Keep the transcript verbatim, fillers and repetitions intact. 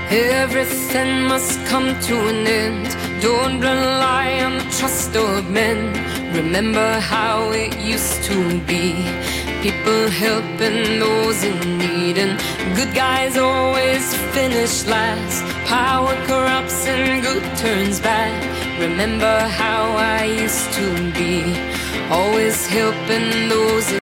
Everything must come to an end. Don't rely on the trust of men. Remember how it used to be. People helping those in need, and good guys always finish last. Power corrupts and good turns bad. Remember how I used to be, always helping those in